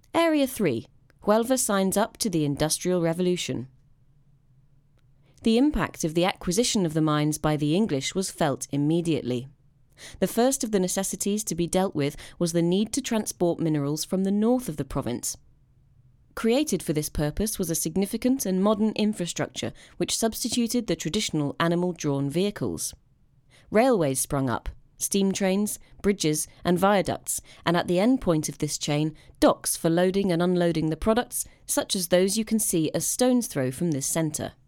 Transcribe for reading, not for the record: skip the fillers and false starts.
Area 3. Huelva signs up to the Industrial Revolution. The impact of the acquisition of the mines by the English was felt immediately. The first of the necessities to be dealt with was the need to transport minerals from the north of the province. Created for this purpose was a significant and modern infrastructure which substituted the traditional animal-drawn vehicles. Railways sprung up, steam trains, bridges and viaducts, and at the end point of this chain, docks for loading and unloading the products, such as those you can see a stone's throw from this centre.